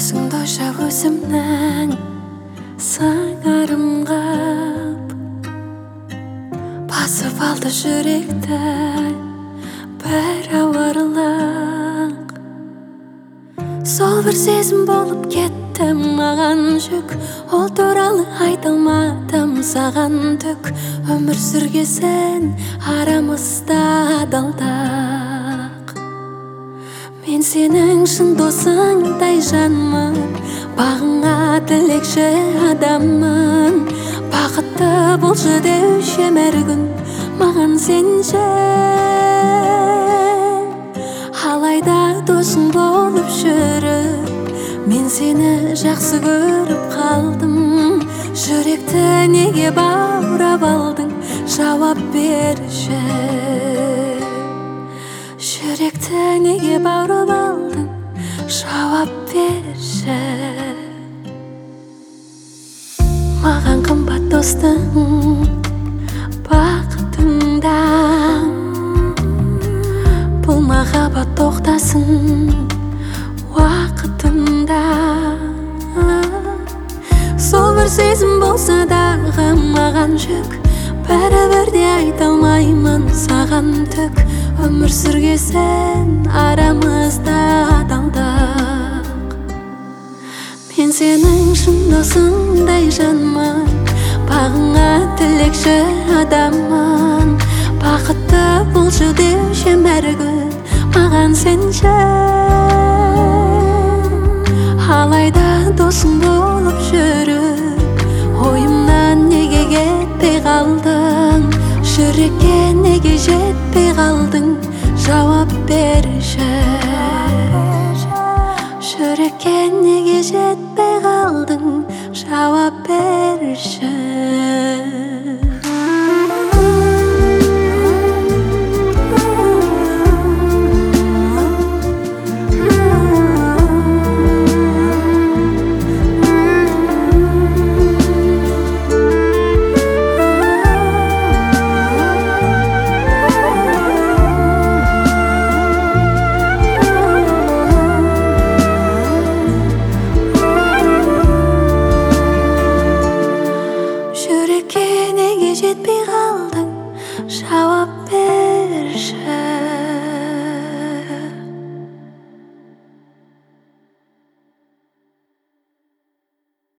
көзіңді ошап өзімнің сыңарымғап басып алды жүректі бір ауырлық. Сол бір сезім болып кетті маған жүк, ол туралы айта алмадым саған түк. Өмір сүргесін арамызда адалдық. Мен сенің шын досыңдай жанмын, бағыңа тілекші адаммын. Бақытты болшы деуші әр күн маған сенші. Алайда досың болып жүріп, мен сені жақсы көріп қалдым. Жүректі неге баурап алдың, жауап берші. Жүректі неге баурап алдың, жауап берші. Маған қымбат достың бақытыңда, бұл махаббат тоқтасын уақытында. Сол бір сезім болса дағы маған жүк, бәрібір де айта алмаймын саған түк. Өмір сүргесін арамызда адалдық. Мен сенің шын досыңдай жанмын, бағыңа тілекші адаммын. Бақытты болшы деуші әр күн маған сенші. Алайда досың болып жүріп, ойымнан неге кетпей қалдың? Жүрекке неге жетпей қалдың? Жауап берші. Жүрекке неге жетпей қалдың? Жауап берші.